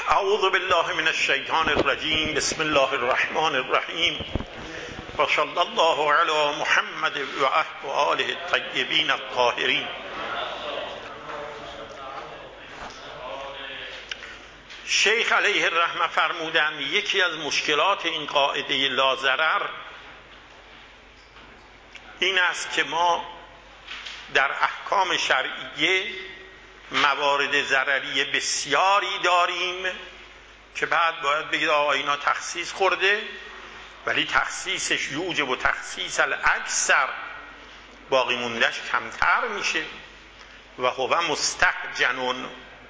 اعوذ بالله من الشیطان الرجیم. بسم الله الرحمن الرحیم و صلی الله علی محمد و آله الطیبین الطاهرین. شیخ علیه الرحمه فرمودند یکی از مشکلات این قاعده لاضرر این است که ما در احکام شرعیه موارد ضرری بسیاری داریم که بعد باید بگید آقا اینا تخصیص خورده، ولی تخصیصش یوجب و تخصیص الاکثر، باقی موندهش کمتر میشه و هو مستهجن.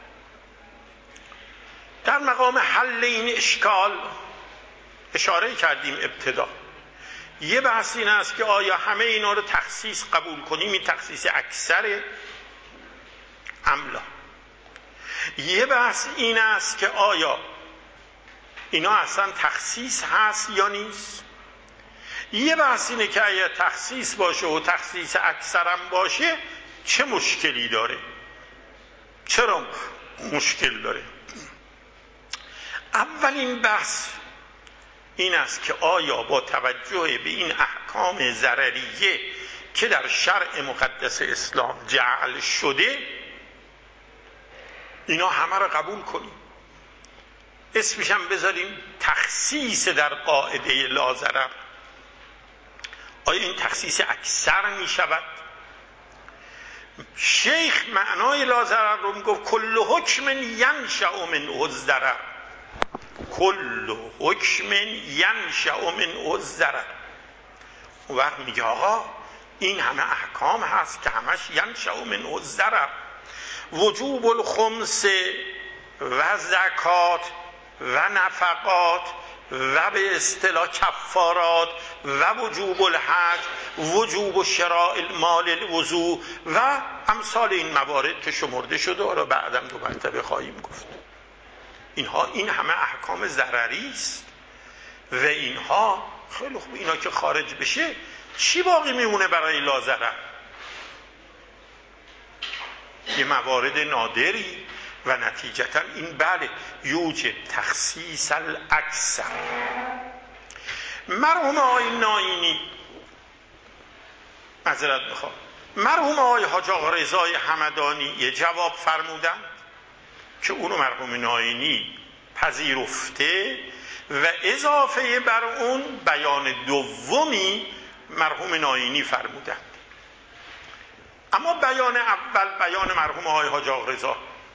در مقام حل این اشکال اشاره کردیم ابتدا. یه بحث این است که آیا همه اینا رو تخصیص قبول کنیم، این تخصیص اکثره املا. یه بحث این است که آیا اینا اصلا تخصیص هست یا نیست. یه بحث اینه که اگه تخصیص باشه و تخصیص اکثرم باشه چه مشکلی داره، چرا مشکل داره. اولین بحث این است که آیا با توجه به این احکام ضرریه که در شرع مقدس اسلام جعل شده اینا همه رو قبول کنیم، اسمش هم بذاریم تخصیص در قاعده لاضرر، آیا این تخصیص اکثر می شود؟ شیخ معنای لاضرر رو میگفت کل حکم ینشأ منه الضرر، کل حکم ینشأ منه الضرر. اون وقت میگه آقا این همه احکام هست که همش ینشأ منه الضرر، وجوب الخمس و زکات و نفقات و به اصطلاح کفارات و وجوب الحج، وجوب شراء المال الوضوء و امثال این موارد که شمرده شده، حالا بعدم دو مرتبه خواهیم گفت. این همه احکام ضرری است و اینها خیلی خوب، اینا که خارج بشه چی باقی میمونه برای لاضرر؟ یه موارد نادری و نتیجتا این بله یوجب تخصیص الاکثر. مرحوم آقای ناینی معذرت میخوام، مرحوم آقای حاج آقا رضای همدانی یه جواب فرمودن که اونو مرحوم ناینی پذیرفته و اضافه بر اون بیان دومی مرحوم ناینی فرمودن. اما بیان اول، بیان مرحوم آقای حاج آقا رضا،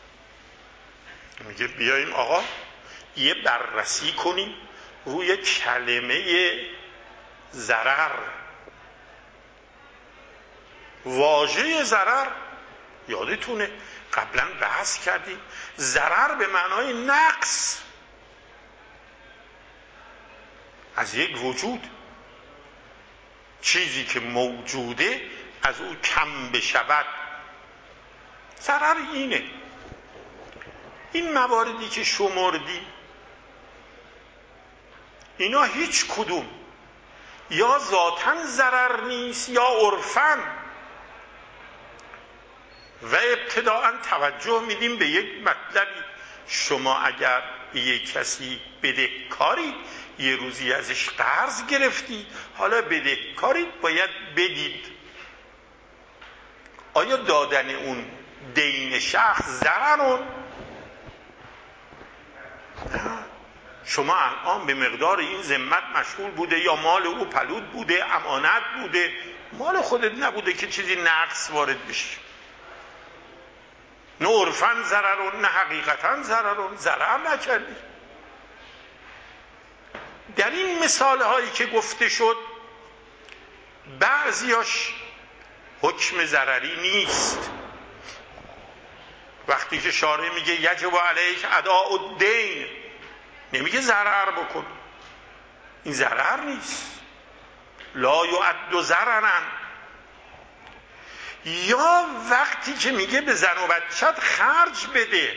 میگه بیاییم آقا یه بررسی کنیم روی کلمه ضرر. واژه ضرر یادتونه قبلا بحث کردیم، ضرر به معنای نقص از یک وجود، چیزی که موجوده از او کم بشود، ضرر اینه. این مواردی که شمردی اینا هیچ کدوم یا ذاتاً ضرر نیست یا عرفاً. و ابتداءً توجه میدیم به یک مطلبی، شما اگر به یک کسی بدهکاری یه روزی ازش قرض گرفتی، حالا بدهکارید باید بدید، آیا دادن اون دین شخص ضررون؟ شما الان به مقدار این ذمت مشغول بوده یا مال او پلود بوده، امانت بوده، مال خودت نبوده که چیزی نقص وارد بشه. نه عرفاً ضررون نه حقیقتاً ضررون، ضرر نکردی. در این مثال هایی که گفته شد بعضیاش حکم ضرری نیست. وقتی که شارع میگه یجب علیک اداء الدین، نمیگه ضرر بکن، این ضرر نیست، لا یعد ضررا. یا وقتی که میگه به زن و بچت خرج بده،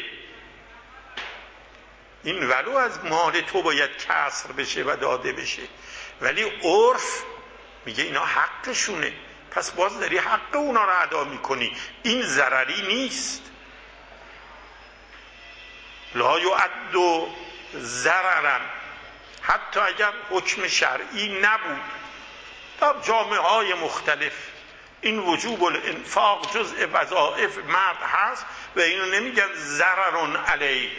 این ولو از مال تو باید کسر بشه و داده بشه، ولی عرف میگه اینا حقشونه، پس باز داری حق اونا رو ادا میکنی، این ضرری نیست. لا یعد ضررا، حتی اگر حکم شرعی نبود. در جامعه های مختلف این وجوب الانفاق جزء وظایف مرد هست و اینو نمیگن ضرر علیه.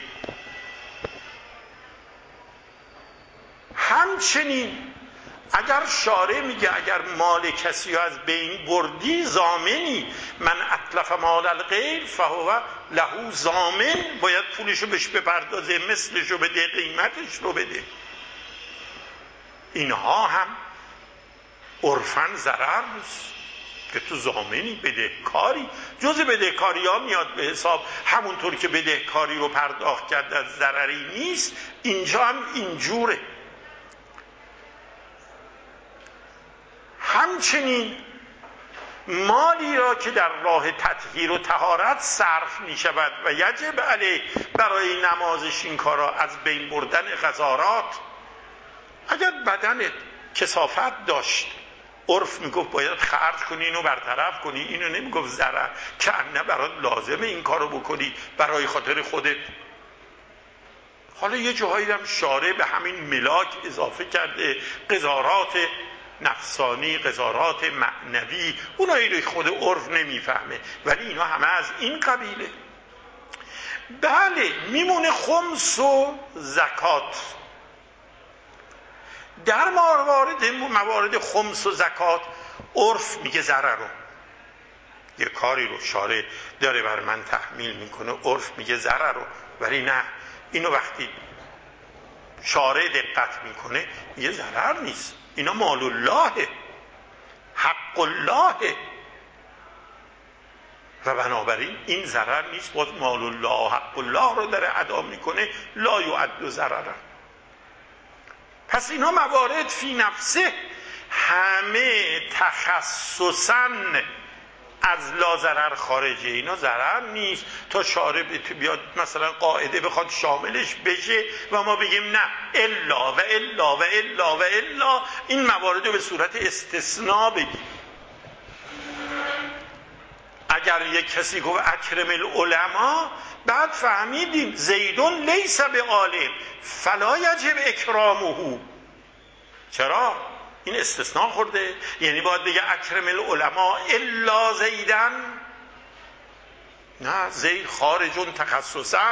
همچنین اگر شارع میگه اگر مال کسی رو از بین بردی ضامنی، من اتلف مال الغیر فهو له ضامن، باید پولشو بهش بپردازه، مثلشو بده، قیمتش رو بده. اینها هم عرفاً ضرر نیست که تو ضامنی، بدهکاری جز بدهکاری ها میاد به حساب. همونطور که بدهکاری رو پرداخت کرد از ضرری نیست، اینجا هم اینجوره. همچنین مالی را که در راه تطهیر و طهارت صرف می شود و یجب علیه برای نمازش این کارا از بین بردن قذارات، اگر بدنت کثافت داشت عرف میگفت باید خرج کنی، اینو برطرف کنی، اینو نمیگفت ضرر که نه برات لازمه این کارو بکنی برای خاطر خودت. حالا یه جاهایی هم شارع به همین ملاک اضافه کرده، قذارات نفسانی، قذارات معنوی، اونایی رو خود عرف نمیفهمه، ولی اینا همه از این قبیله. بله، میمونه خمس و زکات. در موارد خمس و زکات عرف میگه ضرر رو، یه کاری رو شارع داره بر من تحمیل میکنه، عرف میگه ضرر رو، ولی نه، اینو وقتی شارع دقت میکنه میگه ضرر نیست، اینا مال الله، حق الله، و بنابراین این ضرر نیست، باز مال الله حق الله رو داره ادا میکنه، لا یعد ضررا. پس اینا موارد فی نفسه همه تخصصاً از لا ضرر خارجه، اینا ضرر نیست تا شارع بیاد مثلا قاعده بخواد شاملش بشه و ما بگیم نه، الا و الا و الا و الا، این موارد رو به صورت استثناء بگیم. اگر یک کسی گفت اکرم العلماء، بعد فهمیدیم زیدون لیس به عالم فلا یجب اکرامه. چرا؟ این استثناء خورده، یعنی باید بگه اکرم العلماء الا زیدن؟ نه، زید خارجون تخصصا.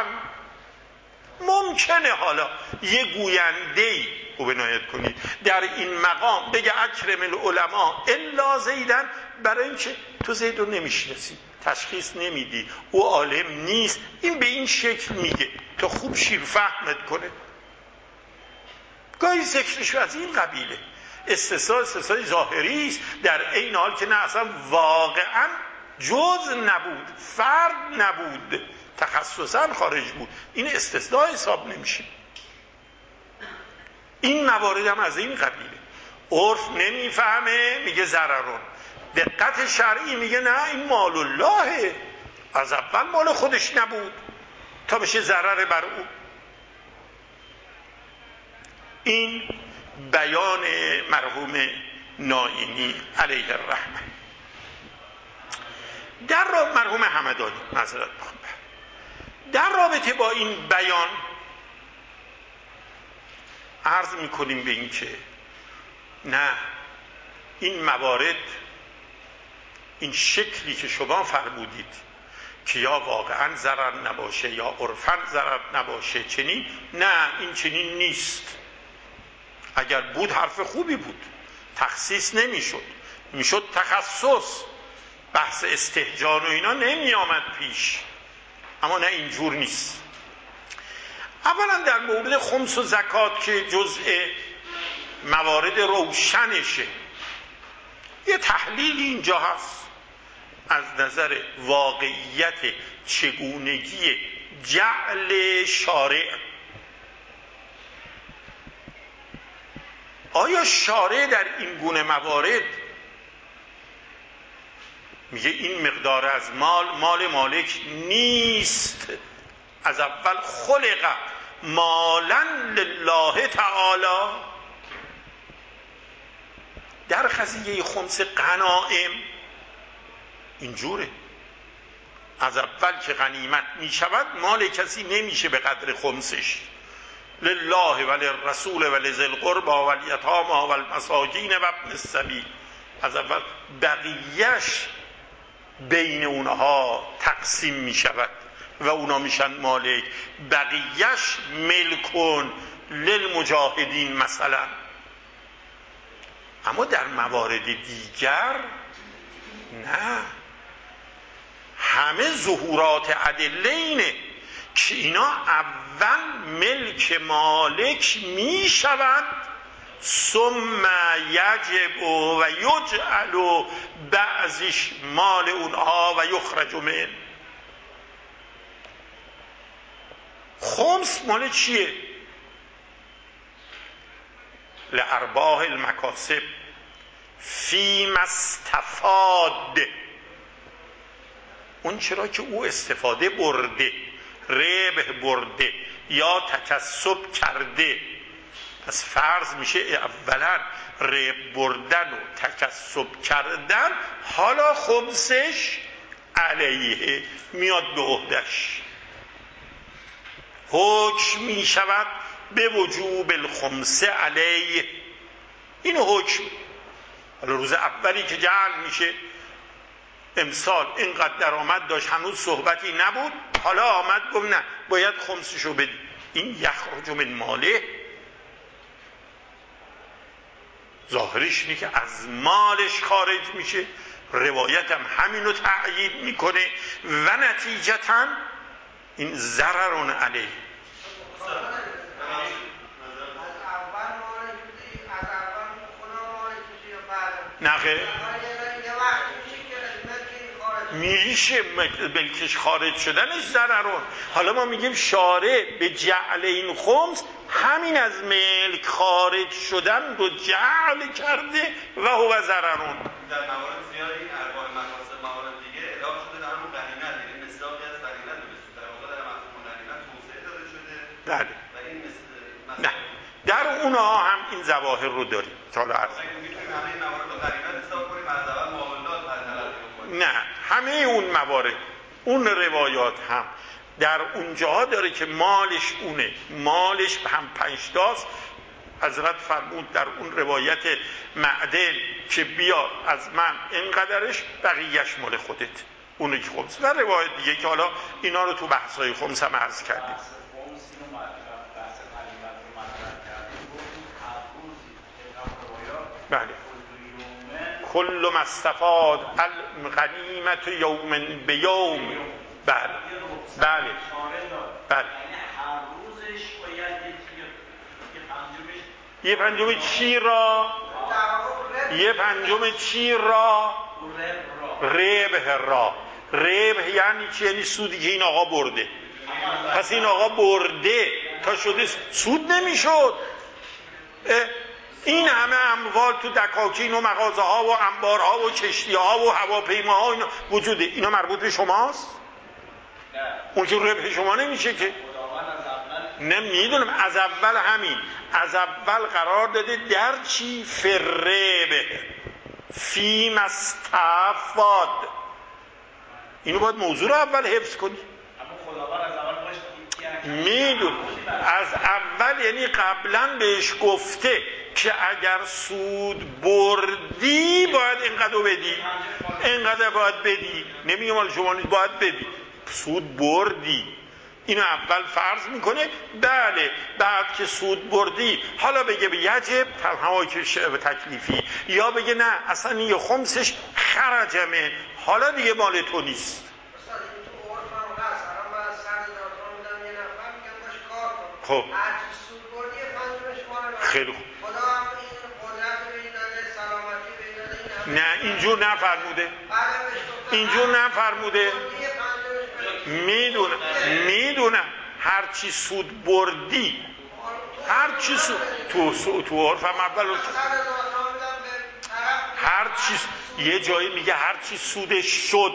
ممکنه حالا یه گوینده‌ای رو بنایت کنید در این مقام بگه اکرم العلماء الا زیدن، برای اینکه تو زید رو نمیشناسی، تشخیص نمیدی، او عالم نیست، این به این شکل میگه تا خوب شیر فهمت کنه. گاهی ذکرش از این قبیله، استثناء ظاهری است، در عین حال که نه اصلا واقعا جز نبود، فرد نبود، تخصصا خارج بود، این استثناء حساب نمیشه. این موارد هم از این قبیله، عرف نمیفهمه میگه ضررون، دقت شرعی میگه نه، این مال الله، از اول مال خودش نبود تا بشه ضرر بر او. این بیان مرحوم نائینی علیه الرحمه. در مرحوم همدانی، معذرت میخوام، در رابطه با این بیان عرض میکنیم به این که نه، این موارد، این شکلی که شما فرمودید که یا واقعا ضرر نباشه یا عرفاً ضرر نباشه چنین، نه، این چنین نیست. اگر بود حرف خوبی بود، تخصیص نمیشد، میشد تخصص، بحث استهجان و اینا نمی آمد پیش، اما نه، اینجور نیست. اولا در مورد خمس و زکات که جزء موارد روشنشه، یه تحلیلی اینجا هست از نظر واقعیت چگونگی جعل شارع. آیا شارع در این گونه موارد میگه این مقدار از مال مالک نیست، از اول خلق مالا لله تعالی؟ در قضیه خمس غنائم اینجوره، از اول که غنیمت می شود مال کسی نمیشه به قدر خمسش. لله و للرسول و لذی القربى و الیتامی و المساکین و ابن السبیل. از اول بقیهش بین اونها تقسیم می شود و اونا میشن مالک، بقیهش ملکون للمجاهدین مثلا. اما در موارد دیگر نه، همه ظهورات ادله اینه که اینا اول ملک مالک می شود، ثم یجب و یجعل بعضش مال اونها و یخرج من. خمس مال چیه؟ لارباح المکاسب فیما استفاد، اون چرا که او استفاده برده، ربح برده یا تکسب کرده. پس فرض میشه اولا ربح بردن و تکسب کردن، حالا خمسش علیه میاد به عهدش. حکم می شود به وجوب الخمسه علیه، اینو حکم. حالا روز اولی که جعل میشه، امسال اینقدر درآمد داشت، هنوز صحبتی نبود، حالا آمد گفت نه باید خمسشو بدی، این یخرج من ماله. ظاهرش اینه که از مالش خارج میشه، روایت هم همینو تأیید میکنه و نتیجتاً این ضرر علیه. نخه میشه ملکش خارج شدنش ضررون. حالا ما میگیم شارع به جعل این خمس همین از ملک خارج شدن رو جعل کرده و هو ضررون. در موارد زیاد این ارباح مکاسب موارد دیگه اضافه شده در همون غنیمت، یعنی مصداقی از غنیمت به در واقع در مفهوم غنیمت توسعه داده شده. بله. و این نه در اونها هم این ظواهر رو داریم. حالا عرض میتونیم همه این موارد رو غنیمت حساب کنیم، از اول معاملات نه، همه اون موارد، اون روایات هم در اونجاها داره که مالش اونه، مالش هم پنجتاست. حضرت فرمود در اون روایت معدن که بیا از من اینقدرش، بقیهش مال خودت، اونو که خمس. و روایت دیگه که حالا اینا رو تو بحثای خمس هم عرض کردیم. بله. کل ما استفاد الغنیمت یوم به یوم. بله بله بله. یه پنجم چی را؟ یه پنجم چی را؟ ربح را. ربح یعنی چی؟ یعنی سودی که این آقا برده. پس این آقا برده تا شده سود نمیشد. این همه اموال تو دکاکین و مغازه ها و انبارها و کشتی ها و هواپیماها اینا وجوده، اینا مربوط به شماست؟ اون که ربح شما نمیشه که. نمیدونم، از اول همین، از اول قرار داده در چی؟ فربه فیما استفاد. اینو باید موضوع رو اول حفظ کنی. میدون از اول یعنی قبلا بهش گفته که اگر سود بردی باید اینقدر بدی، اینقدر باید بدی، نمیگه مال شما نیست باید بدی. سود بردی اینو اول فرض میکنه. بله بعد که سود بردی حالا بگه به یجب تنها که تکلیفی، یا بگه نه اصلا یه خمسش خرجمه، حالا دیگه مال تو نیست. خب خیلی خوب. نه اینجور نفرموده، اینجور نفرموده. میدونم هرچی سود بردی، هرچی سود تو عرفم اول هرچی یه جایی میگه هرچی سودش شد.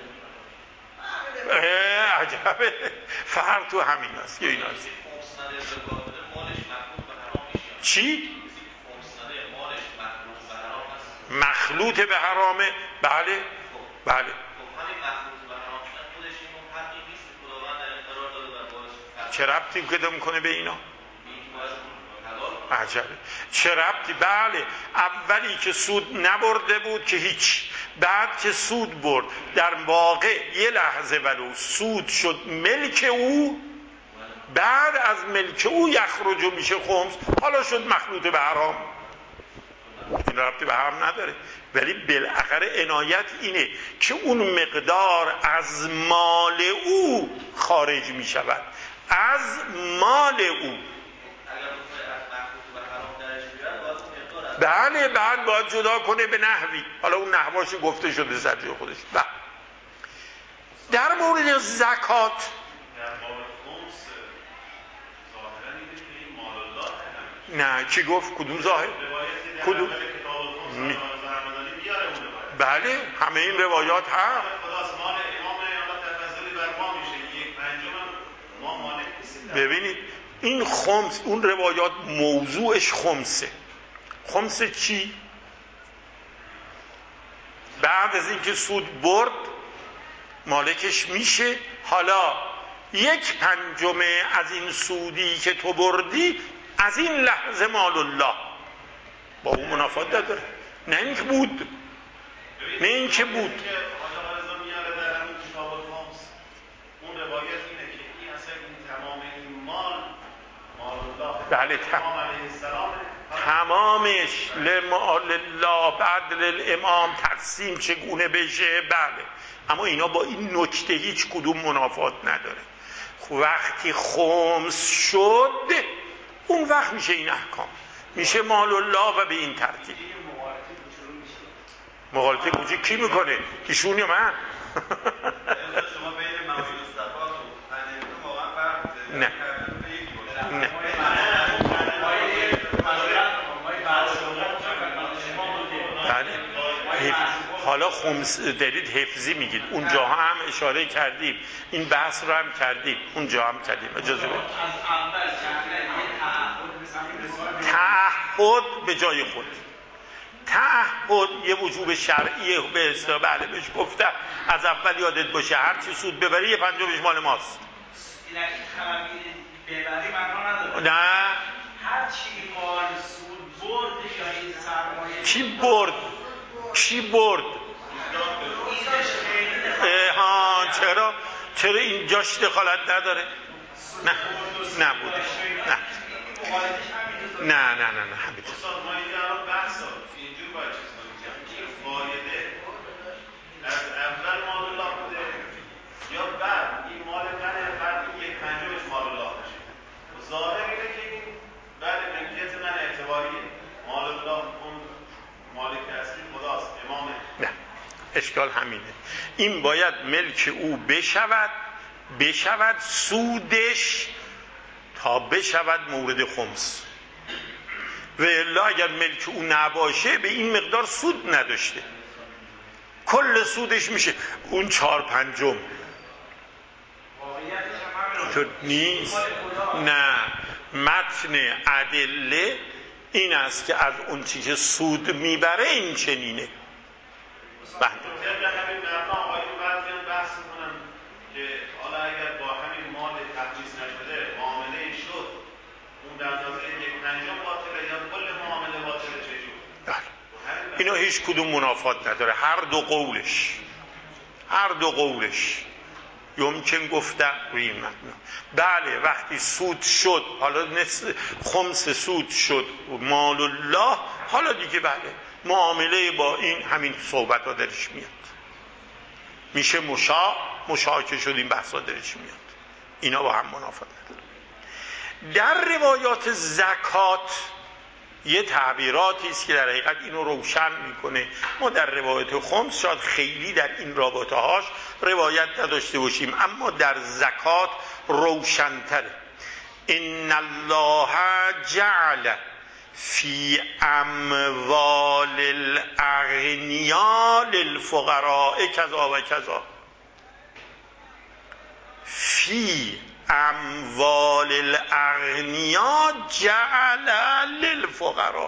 عجبه، فرق تو همین است که این است. چی؟ مخلوط به حرامه. بله بله. چه ربطی پیدا میکنه به اینا؟ عجبه. چه ربطی؟ بله، اولی که سود نبرده بود که هیچ، بعد که سود برد در واقع یه لحظه ولو سود شد ملک او، بعد از ملک او یخرجو میشه خمس، حالا شد مخلوط به حرام. این ربطی به هم نداره، ولی بالاخره عنایت اینه که اون مقدار از مال او خارج می شود، از مال او. بله، بعد باید جدا کنه به نحوی، حالا اون نحواش گفته شده سر جای خودش. بله. در مورد زکات نه، کی گفت؟ کدوم ظاهر؟ کدوم؟ بله، همه این روایات هم. ببینید این خمس، اون روایات موضوعش خمسه. خمس چی؟ بعد از اینکه سود برد مالکش میشه، حالا 1/5 از این سودی که تو بردی از این لحظه مال الله. با اون منافات داره، نه اینکه بود، نه اینکه بود. بله، تمامش لمال الله بعد للامام تقسیم چگونه بشه. بله، اما اینا با این نکته هیچ کدوم منافات نداره. وقتی خمس شد اون وقت میشه این احکام، میشه مال الله و به این ترتیب. مغالطه کوچی کی میکنه؟ ایشون یا من؟ شما بین موارد صفات و حنیفه واقعا فرق نه نه. بله، حالا خمس دارید حفظی میگید، اونجا هم اشاره کردیم، این بحث رو هم کردیم، اونجا هم کردیم. اجازه بدید. تعهد به جای خود، تعهد یه وجوب شرعیه به اصطلاح. بله بهش گفتم از اول یادت باشه هر چی سود ببری 1/5 مال ماست. نه، هر چی مال سود برد یا این سرمایه کی برد؟ چرا این جاش دخالت نداره؟ نه نبوده. نه همین استاد ما اینجا الان بحث اینجور باید چیز کنیم، این فایده از اول مال الله بوده یا بعد این مال منه، بعد این 1/5 مال الله بشه. ظاهر اینه که این بعد ملکیت من اعتباریه، مال الله اون مالک اصلی خداست، امامه. نه، اشکال همینه، این باید ملک او بشود سودش تا بشود مورد خمس، و الا اگر ملک او نباشه به این مقدار سود نداشته، کل سودش میشه اون 4/5. تو نیست. نه، متن ادله این است که از اون چیزی که سود میبره این چنینه. طبق همین مبنا آقایون بعضیان بحث میکنن که حالا اگر با همین مال تخصیص نشده معامله شد، اون در اندازه 1/5 باطله یا کل معامله باطله چجور؟ اینا هیچ کدوم منافات نداره، هر دو قولش یمکن گفتن روی این مبنا. بله، وقتی سود شد، حالا خمس سود شد مال الله، حالا دیگه بله معامله با این همین صحبت ها درش میاد، میشه مشاع که شد این بحث ها درش میاد. اینا با هم منافات نداره. در روایات زکات یه تعبیراتی است که در حقیقت اینو روشن میکنه. ما در روایت خمس شاید خیلی در این رابطه هاش روایت نداشته باشیم، اما در زکات روشن‌تره. ان الله جعل فی اموال الاغنیاء للفقراء کذا و کذا. فی اموال الاغنیاء جعل للفقراء.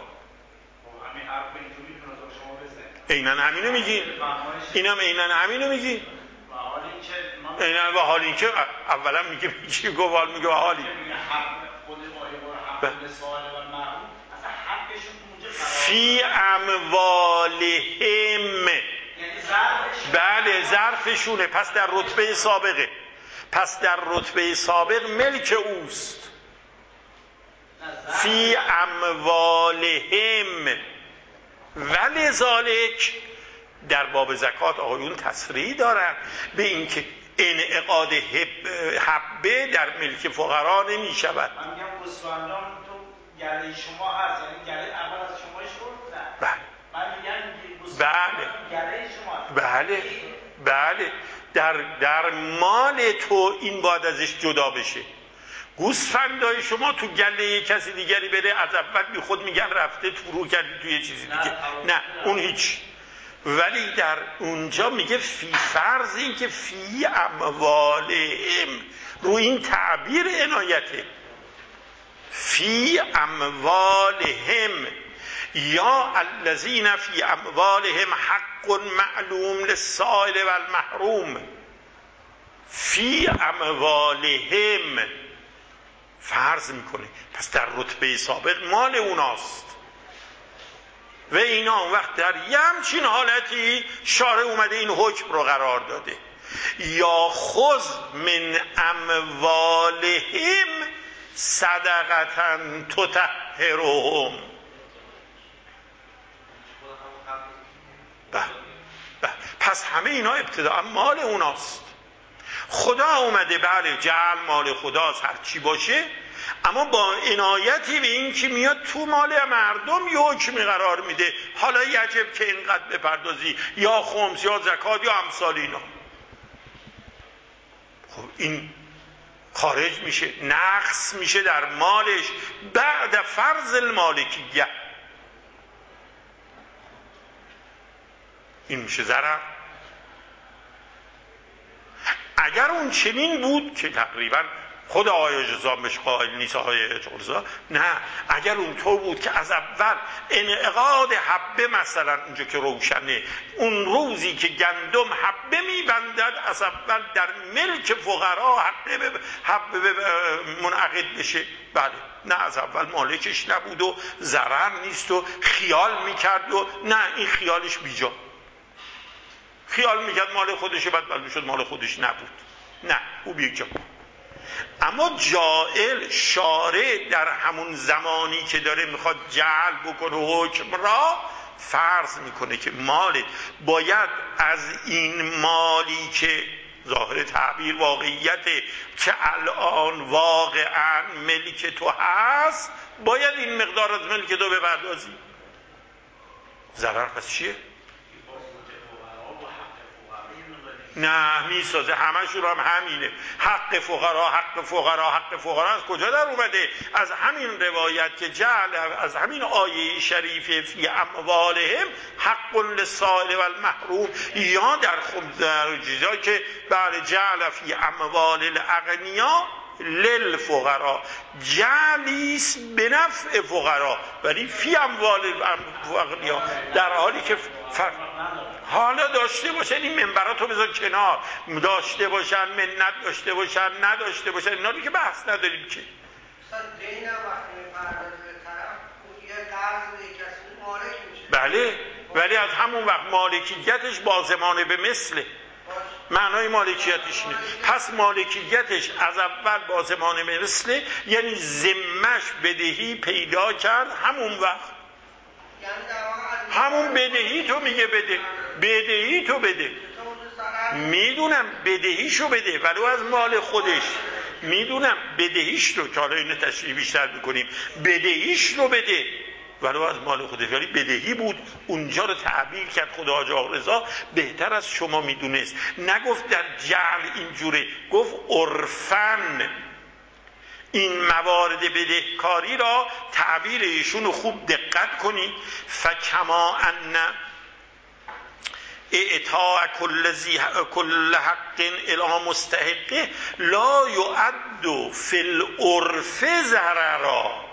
اینن همینو میگین؟ اینم اینن همینو میگین؟ حالی که ما اینا و حالی که اولا میگه چی گوال میگه و حالی فی اموالهم، بله ظرفشونه، پس در رتبه سابقه، پس در رتبه سابق ملک اوست. فی اموالهم ولذالک در باب زکات آقایون تصریح دارن به اینکه انعقاد حبه در ملک فقرا نمی شود. من میگم گوسفندان تو گله شما هست، یعنی گله اول از شما شد؟ نه. بله. من میگم گوسفندان گله شما هست. بله بله در مال تو این باید ازش جدا بشه. گوسفندای شما تو گله کسی دیگری بره از اول بی خود میگن رفته تو رو کردی توی چیزی دیگه، نه اون هیچ. ولی در اونجا میگه فی فرض این که فی اموالهم، رو این تعبیر عنایته، فی اموالهم یا الذین فی اموالهم حق معلوم للسائل و المحروم. فی اموالهم فرض میکنه پس در رتبه سابق مال اوناست و اینا اون وقت در یه همچین حالتی شارع اومده این حکم رو قرار داده، یا خذ من اموالهم صدقة تطهرهم. پس همه اینا ابتداء مال اوناست. خدا اومده بله جعل مال خداست هر چی باشه، اما با عنایتی به این که میاد تو مال مردم یه حکمی قرار میده، حالا یجب که اینقدر بپردازی یا خمس یا زکات یا امثال اینا. خب این خارج میشه، نقص میشه در مالش بعد فرض المالکیه. این میشه ضرر. اگر اون چنین بود که تقریبا خود آقای جزام بهش قائل نیست، آقای جرزا نه، اگر اون طور بود که از اول انعقاد حبه مثلا اینجا که روشنه، اون روزی که گندم حبه میبندد از اول در ملک فقرا حبه منعقد بشه، بله نه از اول مالکش نبود و ضرر نیست و خیال میکرد و نه این خیالش بیجا، خیال میکرد مال خودشه بعد معلوم شد مال خودش نبود، نه او بیجا. اما جائل شارع در همون زمانی که داره میخواد جعل بکنه حکم را فرض میکنه که مالت باید از این مالی که ظاهر تعبیر واقعیته که الان واقعا ملک تو هست باید این مقدار از ملک تو بپردازی. ضرر پس چیه؟ نه میسازه، همشون هم همینه، حق فقرا حق فقرا حق فقرا. از کجا در اومده؟ از همین روایت که جعل، از همین آیه شریفه فی اموالهم حق للسائل و المحروم، یا در چیزا که بله جعل فی اموال الاغنیا للفقرا، جعلیست به نفع فقرا ولی فی اموال الاغنیا، در حالی که حالا داشته باشن این منبراتو بذار کنار، داشته باشن منت داشته باشن نداشته باشن اینا رو که بحث نداریم که بله، ولی از همون وقت مالکیتش بازمانه به مثله، معنای مالکیتش اینه. پس مالکیتش از اول بازمانه به مثله یعنی ذمش بدهی پیدا کرد همون وقت، همون بدهی تو میگه بده، بدهی تو بده، میدونم بدهیشو بده ولو از مال خودش، میدونم بدهیش رو که حالا اینو تشریح بیشتر میکنیم، بدهیش رو بده ولو از مال خودش، ولی بدهی بود اونجا رو تعبیر کرد خدا حاج آقا رضا بهتر از شما میدونست، نگفت در جعل اینجوره، گفت عرفن. این موارد بدهکاری را تعبیر ایشون رو خوب دقت کنید، فکما ان اعطاء کل حق الی مستحقه لا یعد فی العرف ضررا،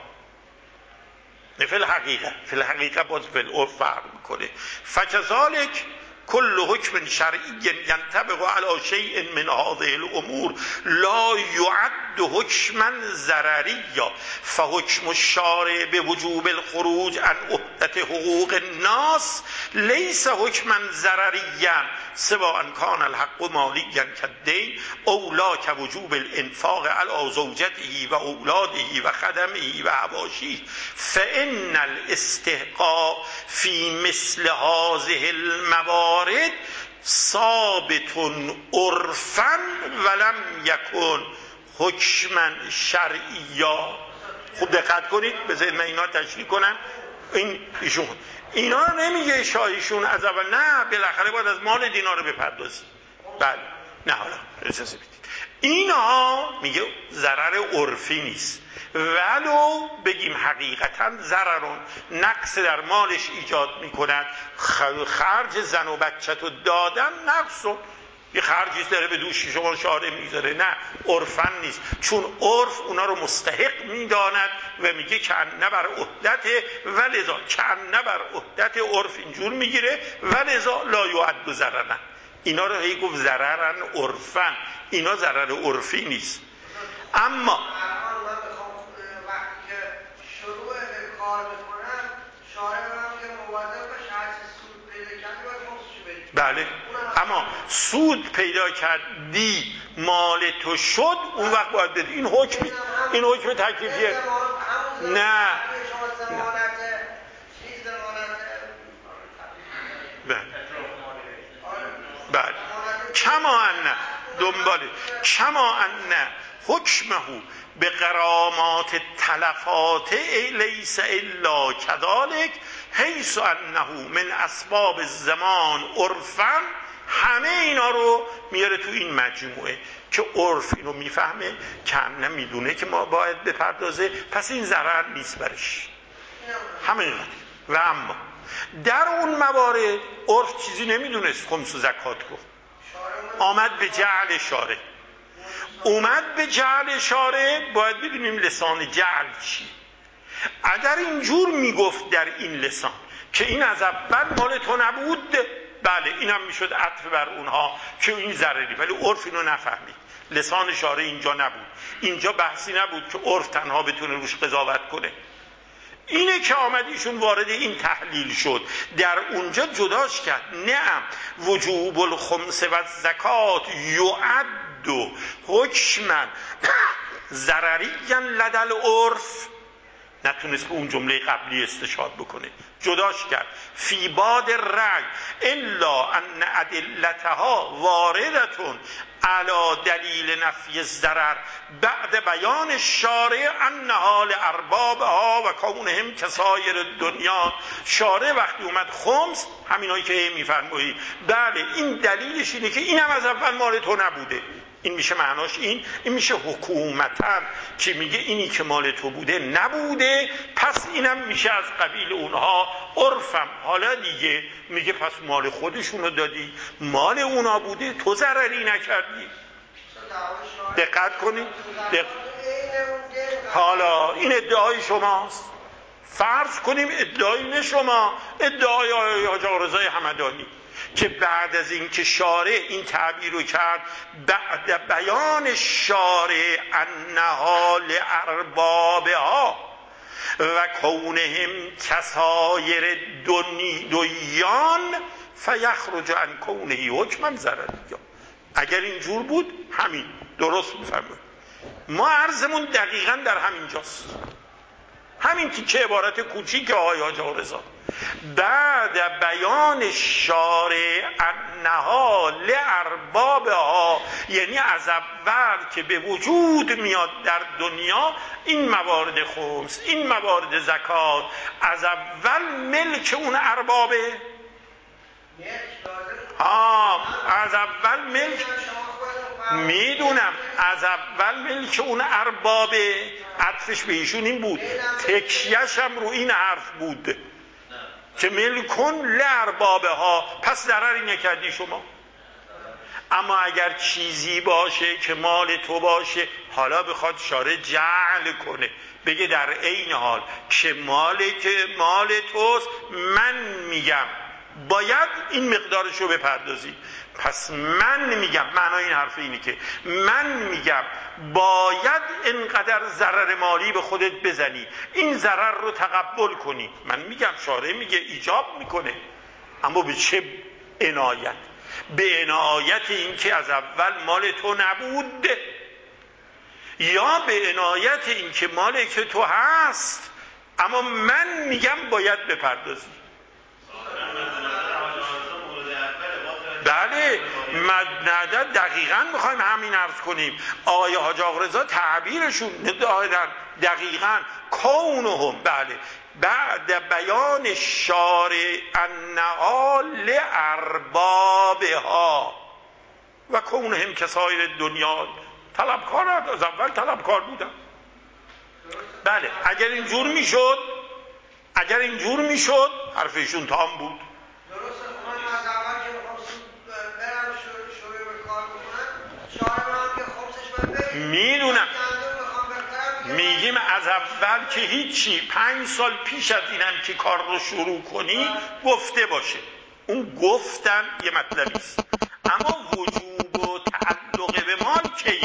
نه فی الحقیقه، فی الحقیقه باز فی العرف فرق میکنه. فکذالک کل حکم شرعی ینطبق علی شیء من هذه الامور لا یعد حکما ضرریا فحکم الشارع بوجوب الخروج عن عهدة حقوق الناس لیس حکما ضرریا سوا ان کان الحق مالیا کالدین او لا كوجوب الانفاق علی زوجته و اولاده و خدمه و حواشیه فان الاستحقاق فی مثل هذه الموارد ثابت عرفا ولم یکن حکما شرعیا. خوب دقت کنید، بذارید من اینا تشریح کنم. اینا نمیگه شاهیشون از اول نه بالاخره باید از مال دینا رو بپردازی. بله نه حالا اجازه بدید، اینا میگه ضرر عرفی نیست ولو بگیم حقیقتا ضررون نقص در مالش ایجاد میکند. خرج زن و بچه تو دادن نقصون یه خرجی داره به دوش شما شارع میذاره، نه عرفن نیست، چون عرف اونا رو مستحق میداند و میگه کنه بر عهدت ولذا کنه بر عهدت عرف اینجور میگیره ولذا لا یعد ضررن. اینا رو هی گفت ضررن عرفن، اینا ضرر عرفی نیست. اما وقتی که شروع کار میکنم شارع هم که مواظب باشه هر چه سود پیدا کردی باید خمسشو بدی. بله، اما سود پیدا کردی مال تو شد اون وقت باید بدی. این حکم تکلیفیه. نه بله کما ان دنباله کما ان حکمه به غرامات تلفات لیس الا كذلك حیث انه من اسباب الزمان عرفا. همه اینا رو میاره تو این مجموعه که عرف اینو میفهمه که نمیدونه که ما باید بپردازه، پس این ضرر نیست برش. همین. و اما در اون موارد عرف چیزی نمیدونست خمس و زکات گفت، آمد به جعل شارع. اومد به جعل شارع باید ببینیم لسان جعل چی. اگر اینجور میگفت در این لسان که این از اول مال تو نبود، بله اینم میشد عطف بر اونها که این ضرری، ولی عرف اینو نفهمید. لسان شارع اینجا نبود، اینجا بحثی نبود که عرف تنها بتونه روش قضاوت کنه. اینه که آمدیشون وارد این تحلیل شد، در اونجا جداش کرد. نعم وجوب الخمس و زکات یعد حکما ضرریا لدل عرف، نتونست به اون جمله قبلی استشهاد بکنه، جداش کرد. فی باد رأی الا ان ادلتها واردتون علی دلیل نفی الضرر بعد بیان الشارع انها لاربابها و کونهم کسایر دنیا. شارع وقتی اومد خمس، همینایی که میفرمایید بله این دلیلش اینه که اینم از اول مال تو نبوده. این میشه معناش این میشه حکومتا که میگه اینی که مال تو بوده نبوده، پس اینم میشه از قبیل اونها عرفم. حالا دیگه میگه پس مال خودشونو دادی، مال اونا بوده، تو ضرری نکردی. دقت کنید. حالا این ادعای شماست، فرض کنیم ادعای نه شما، ادعای حاج آقا رضای همدانی که بعد از این که شارع این تعبیر رو کرد بعد بیان شارع انها لاربابها و کونهم کسایر دنیان فیخرج عن کونه حکما ضرریا. اگر اینجور بود همین درست میفهمه. ما عرضمون دقیقاً در همین جاست، همین که عبارت کوچیک آقای حاج آقا رضا بعد بیان شارع انها لاربابها، یعنی از اول که به وجود میاد در دنیا این موارد خمس، این موارد زکات، از اول ملک اون اربابه. از اول ملک، میدونم از اول ملک اون اربابه. عطفش به ایشون این بود، تکیهش هم رو این حرف بود که ملکون لاربابه ها، پس ضرری نکردی شما. اما اگر چیزی باشه که مال تو باشه، حالا بخواد شارع جعل کنه بگه در عین حال که مال توست، من میگم باید این مقدارش رو بپردازی. پس من میگم، معنای این حرف اینه که من میگم باید اینقدر ضرر مالی به خودت بزنی، این ضرر رو تقبل کنی. من میگم شارع میگه ایجاب میکنه، اما به چه عنایت؟ به عنایت این که از اول مال تو نبود، یا به عنایت این که مال که تو هست اما من میگم باید بپردازی. بله، دقیقاً میخوایم همین عرض کنیم. آقای حاج آقا رضا تعبیرشون دقیقاً کونهم، بله، بعد بیان شارع انها لاربابها و کونهم کسایر دنیا طلبکارند، از اول طلبکار بودن. بله، اگر اینجور میشد حرفشون تام بود. درسته، من از اول که میخوام برم شروع به کار بکنم، شارع من که خمسش باید بریم. میدونم، میگیم از اول که هیچی، 5 سال پیش از اینم که کار رو شروع کنی گفته باشه. اون گفتن یه مطلبی است، اما وجوب و تعلق به مال کیه؟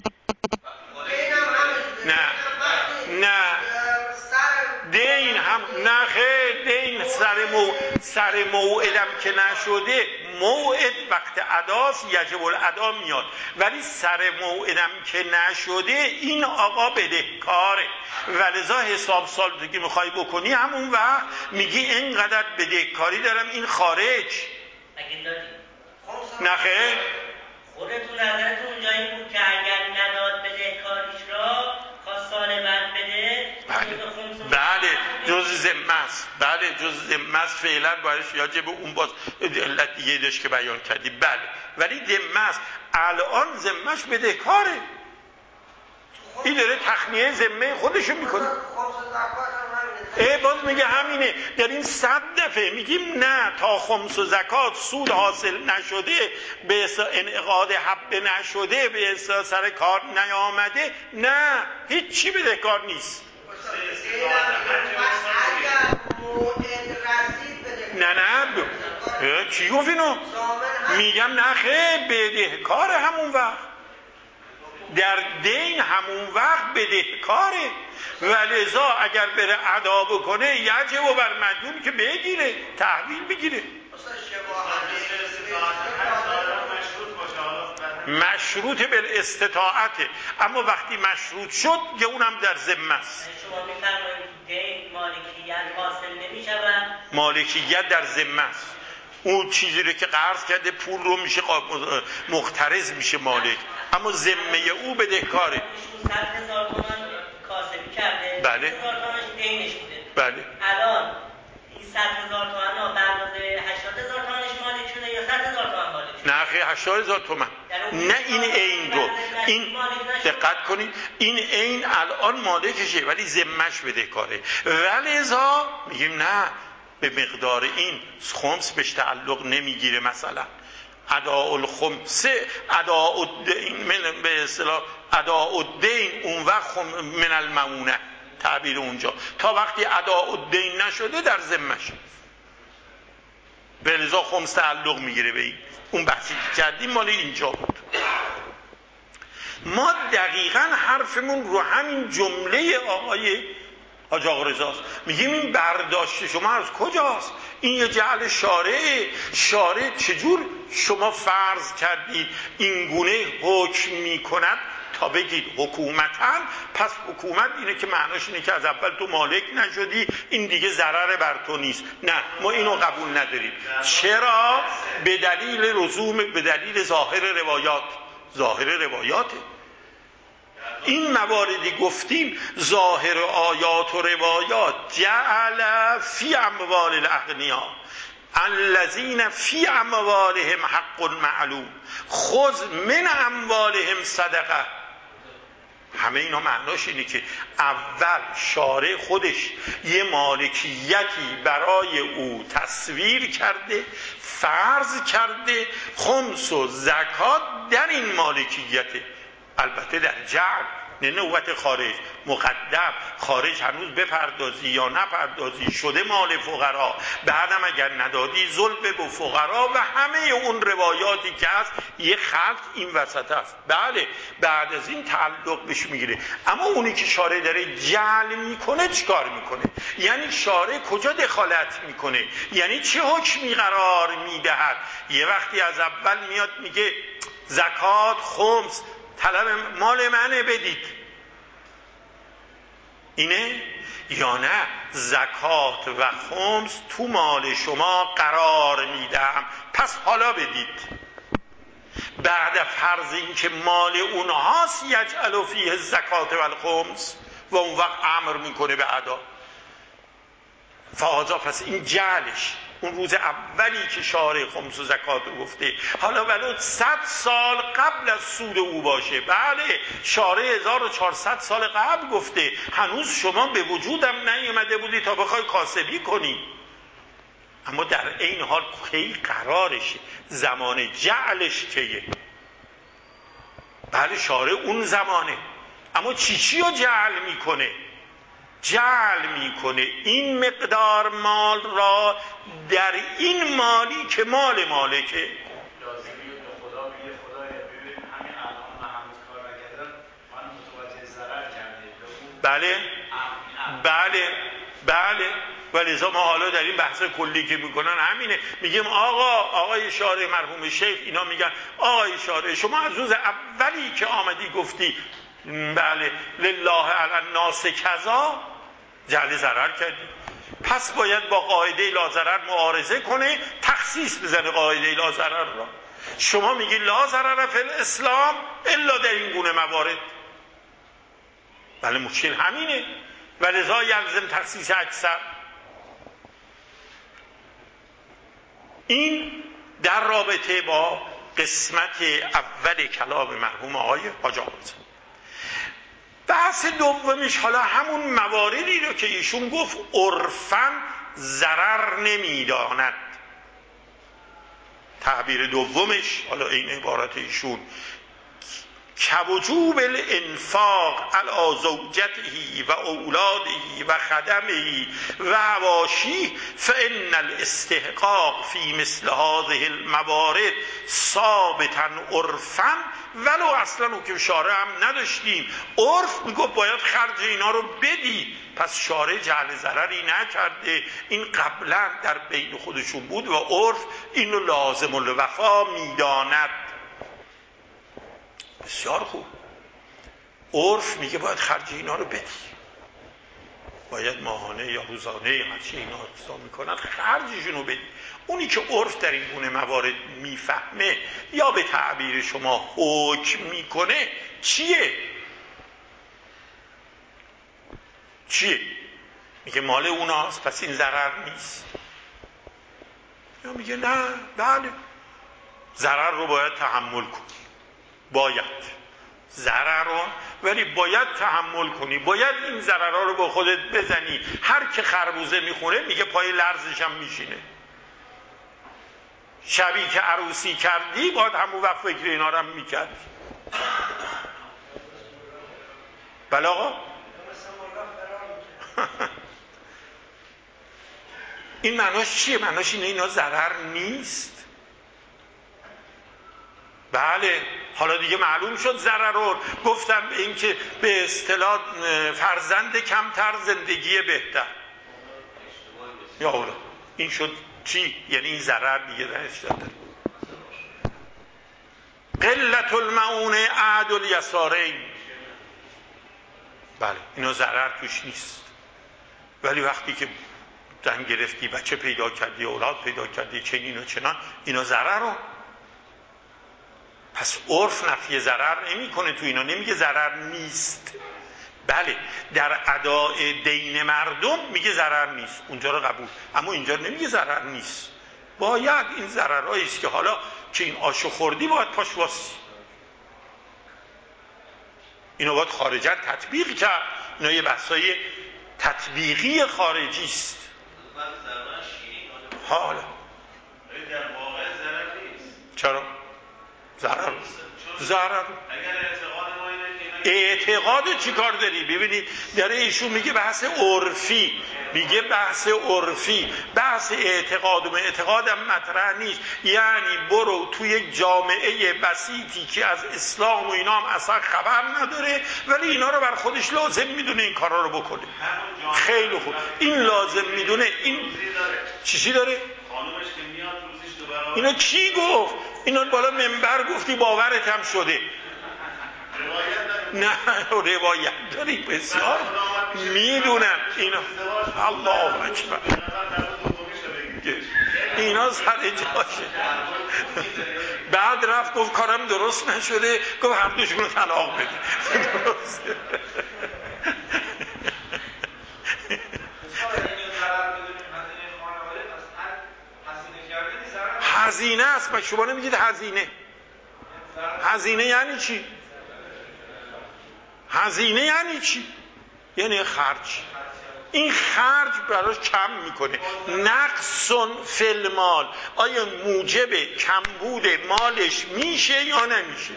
نه دین هم نه خیر، دین سر موعدم که نشده، موعد وقت اداست یجب الادا میاد، ولی سر موعدم که نشده این آقا بدهکاره، ولذا حساب سال دیگه میخوای بکنی همون وقت میگی اینقدر بدهکاری دارم، این خارج. اگه دادی نه خیر، خودتون نظرتون اونجا این بود که اگر نداد بدهکاریش را خواست سال بعد بده. بله جز ذمه است، بله جز ذمه است، فعلا باید یاجب اون باز علت دیگه داشت که بیان کردی. بله ولی ذمه است، الان ذمهش بدهکاره، این داره تخمیه ذمه خودشو میکنه. باز میگه همینه، داریم 100 دفعه میگیم نه تا خمس و زکات سود حاصل نشده، به انعقاد حب نشده، به سر کار نیامده، نه هیچی بدهکار نیست. نه چی گفت اینو؟ میگم نه خیر، بدهکار همون وقت، در دین همون وقت بدهکاره، ولذا اگر بره ادا بکنه یجب و بر مدیون که بگیره، تحویل بگیره. مشروط بالاستطاعته، اما وقتی مشروط شد که اونم در ذمه است. شما میفرمایید دین مالکیت حاصل نمی‌شود، مالکیت در ذمه است. اون چیزی رو که قرض کرده پول رو میشه مقترض میشه مالک، اما ذمه او بدهکاره. 100,000 تومان کاسبی کرده، بله 100,000 تومانش دینش بوده. بله الان این 100,000 تومان رو به اندازه 80,000 تومانش مالک شده یا 100,000 تومان مالک شده؟ نه خیلی 80,000 تومان. نه این عین رو، این دقت کنید، این عین الان مالکشه ولی ذمه‌اش بدهکاره، ولذا میگیم نه به مقدار این خمس بهش تعلق نمیگیره. مثلا اداء الخمس، اداء الدین، به اصطلاح اداء الدین اون وقت من الممونه، تعبیر اونجا تا وقتی اداء الدین نشده در ذمه‌شه، ولذا خمس تعلق میگیره به این. اون بحثی که کردیم مال اینجا بود. ما دقیقاً حرفمون رو همین جمله آقای حاج آقا رضاست. میگیم این برداشت شما از کجاست؟ این یه جعل شارع چجور شما فرض کردید این گونه حکم میکند تا بگید حکومتاً، پس حکومت اینه که معناش اینه که از اول تو مالک نشدی، این دیگه ضرر بر تو نیست. نه ما اینو قبول نداریم. چرا؟ به دلیل ظاهر روایاته. این مواردی گفتیم ظاهر آیات و روایات، جعل فی اموال الاغنیاء الذین فی اموالهم حق معلوم خذ من اموالهم صدقه. همه اینا معناش اینه که اول شارع خودش یه مالکیتی برای او تصویر کرده، فرض کرده، خمس و زکات در این مالکیته، البته در جعل نه نوبت خارج، مقدم خارج هنوز بپردازی یا نپردازی شده مال فقرا، بعدم اگر ندادی ظلم به فقرا و همه اون روایاتی که هست. یه خط این وسط است. بله بعد از این تعلق بهش میگیره. اما اونی که شارع داره جعل میکنه چیکار میکنه؟ یعنی شارع کجا دخالت میکنه؟ یعنی چه حکمی قرار میدهد؟ یه وقتی از اول میاد میگه زکات خمس طلب مال منه بدید، اینه؟ یا نه زکات و خمس تو مال شما قرار میدم پس حالا بدید. بعد فرض این که مال اونهاست یجعل فیه الزکات و الخمس و اون وقت امر میکنه به ادا فاذا. پس این جعلش اون روز اولی که شارع خمس و زکات رو گفته، حالا ولو 100 سال قبل از سود او باشه، بله شارع 1400 سال قبل گفته، هنوز شما به وجودم نیومده بودی تا بخوای کاسبی کنی. اما در این حال کی قرارشه؟ زمان جعلش کیه؟ بله شارع اون زمانه. اما چی رو جعل میکنه؟ جعل میکنه این مقدار مال را در این مالی که مال مالکه. لازمی به خدا میگه خدایا ببین همین الان من هنوز کار نکردم، من متوجه ضرر کرده. بله ولذا ما حالا در این بحث کلی که میکنن همینه، میگیم آقای شارع مرحوم شیخ اینا میگن آقای شارع شما از روز اولی که آمدی گفتی بله لله علی الناس کذا جعل ضرر کردی، پس باید با قاعده لا ضرر معارضه کنه، تخصیص بزنه قاعده لا ضرر را. شما میگی لا ضرر فی الاسلام الا در این گونه موارد. بله مشکل همینه، ولذا یلزم تخصیص اکثر. این در رابطه با قسمت اول کلام مرحوم آقای حاج آقا. بحث دومیش حالا همون مواردی رو که ایشون گفت عرفاً ضرر نمیداند. تعبیر دومش حالا این عبارت ایشون كوجوب الانفاق علی زوجته و اولاده و خدمه و حواشیه فان الاستحقاق فی مثل هذه الموارد ثابتا عرفا ولو اصلا که شارع هم نداشتیم. عرف میگه باید خرج اینا رو بدی، پس شارع جعل ضرری نکرده. این قبلا در بین خودشون بود و عرف اینو لازم الوفا میداند. بسیار خوب، عرف میگه باید خرج اینا رو بدی، باید ماهانه یا روزانه یا هرچی اینا حساب میکنن خرجشون رو بدی. اونی که عرف در این گونه موارد میفهمه یا به تعبیر شما حکم میکنه چیه؟ میگه مال اوناست پس این ضرر نیست، یا میگه نه بله ضرر رو باید تحمل کنی، باید ضرر رو ولی باید تحمل کنی، باید این ضررها رو با خودت بزنی. هر که خربوزه میخوره میگه پای لرزش هم میشینه. شبی که عروسی کردی باید همون وقت فکر اینا رو هم میکردی. بله آقا این معناش چیه؟ معناش اینه اینا ضرر نیست. بله حالا دیگه معلوم شد ضرر رو گفتم به این که به اصطلاح فرزند کمتر زندگی بهتر. یا اولا این شد چی؟ یعنی این ضرر دیگه درش داده. قلت المعون عهد الیسارین، بله اینا ضرر توش نیست، ولی وقتی که زن گرفتی بچه پیدا کردی اولاد پیدا کردی چنین و چنان اینا ضرر رو. پس عرف نفی ضرر نمی کنه تو اینا، نمیگه ضرر نیست. بله در اداء دین مردم میگه ضرر نیست، اونجا رو قبول، اما اینجا نمیگه ضرر نیست. باید این ضررهایی است که حالا که این آشو خوردی باید پاش واسی، اینو باید خارجا تطبیق کرد. اینا یه بحثای تطبیقی خارجی است. حالا در واقع ضرر نیست. چرا؟ ضرر اگر اعتقاد ما اینه که اینا اعتقاد چی کار داری؟ ببینید داره ایشون میگه بحث عرفی، میگه بحث عرفی، بحث اعتقاد و اعتقادم مطرح نیست. یعنی برو توی یک جامعه بسیطی که از اسلام و اینا هم اصلا خبر نداره ولی اینا رو بر خودش لازم میدونه این کارا رو بکنه. خیلی خوب، این لازم میدونه. این چیزی داره؟ خانومش که میاد روزیش دو برابر. اینا کی گفت؟ اینا بالا منبر گفتی باورت هم شده. نه روایت داری بسیار میدونم اینا. الله اکبر، اینا سر جاشه. بعد رفت گفت کارم درست نشده، گفت هر دوشون رو طلاق بده. هزینه است. ما شما نمیگید هزینه؟ هزینه یعنی چی؟ هزینه یعنی چی؟ یعنی خرج. این خرج براش کم میکنه. نقص فی المال، آیا موجب کمبود مالش میشه یا نمیشه؟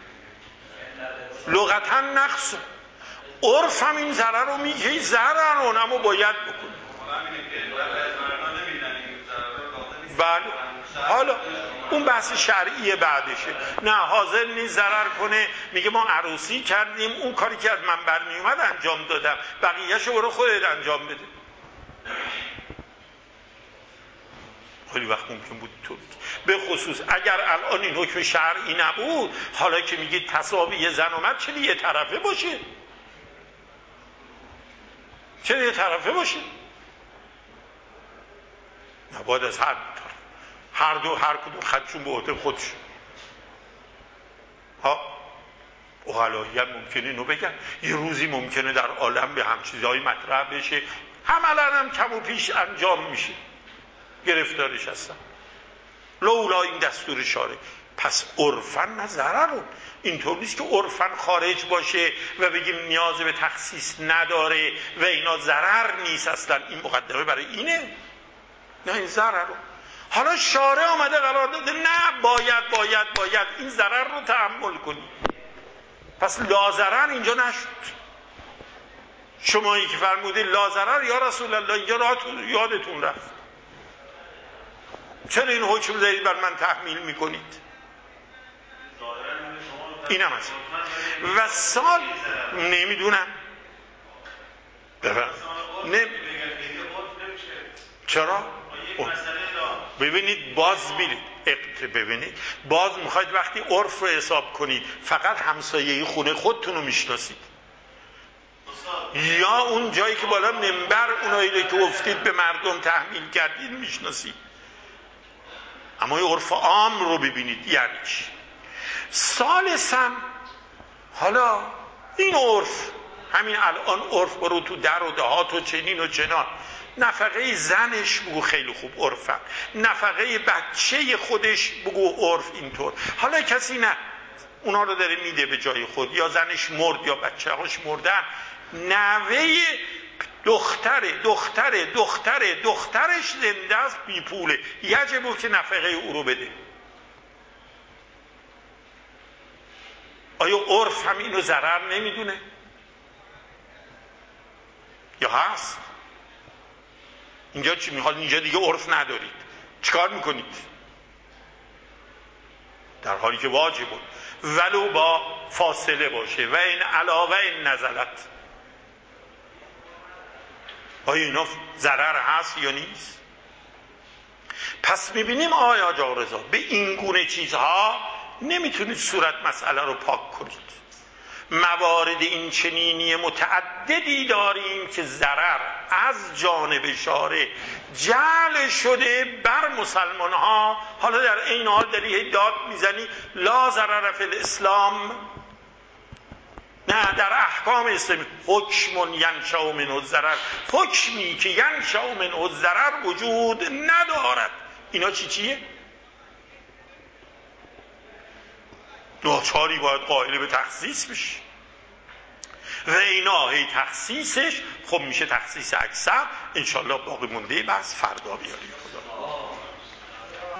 لغتا نقص. عرف هم این ضرر رو میگه، ضرر اما باید بکنه. بله حالا اون بحث شرعی بعدشه. نه حاضر نیست ضرر کنه، میگه ما عروسی کردیم، اون کاری که از من برمی اومد انجام دادم، بقیه‌شو برو خودت انجام بده. خیلی وقت ممکن بود تو به خصوص اگر الان این حکم شرعی نبود، حالا که میگید تساوی زن و مرد، چرا یه طرفه باشه؟ چرا یه طرفه باشه؟ نباید از هر کدوم خدشون به عهده خودش. ها اوهلاییت ممکنه اینو بگن، یه روزی ممکنه در عالم به هم چیزهایی مطرح بشه، عملاً هم کم و پیش انجام میشه، گرفتارش هستن. لولا این دستور شارع. پس عرفاً نه ضررون. اینطور نیست که عرفاً خارج باشه و بگیم نیاز به تخصیص نداره و اینا ضرر نیست. اصلا این مقدمه برای اینه. نه این ضررون. حالا شارع آمده قرار داده نه باید این ضرر رو تحمل کنی. پس لاضرر اینجا نشد. شمایی که فرمودید لاضرر یا رسول الله، اینجا یادتون رفت. چرا این حکم دارید بر من تحمیل میکنید؟ این هم هست. و سال نمیدونم چرا؟ ببینید باز میخواید وقتی عرف رو حساب کنید فقط همسایه خونه خودتون رو میشناسید یا اون جایی که بالا منبر اونایی که افتید به مردم تحمیل کردید میشناسید؟ اما این عرف عام رو ببینید یعنی چی. ثالثاً حالا این عرف، همین الان عرف برو تو در و دهات و چنین و چنان، نفقه زنش بگو خیلی خوب عرفم، نفقه بچه خودش بگو عرف اینطور. حالا کسی نه اونا رو داره میده به جای خود، یا زنش مرد یا بچه هاش مردن، نوه دخترش زنده است بی پوله، یجبه که نفقه او رو بده. آیا عرف هم اینو ضرر نمیدونه؟ یا هست؟ اینجا چی میخواد؟ اینجا دیگه عرف ندارید، چیکار میکنید؟ در حالی که واجب بود ولو با فاصله باشه و این علاوه این نزلت. آیا اینا ضرر هست یا نیست؟ پس میبینیم آیا جا رضا به این گونه چیزها نمیتونید صورت مسئله رو پاک کنید. موارد این چنینی متعددی داریم که ضرر از جانب شارع جعل شده بر مسلمان ها. حالا در این حال داری داد میزنی لا ضرر فی الاسلام، نه در احکام اسلامی حکم ینشأ منه الضرر، حکمی که ینشأ منه الضرر وجود ندارد. اینا چیه؟ ناچاری باید قائل به تخصیص بشه و اینا هی تخصیصش خب میشه تخصیص اکثر. انشالله باقی مونده بس فردا بیاری خدا.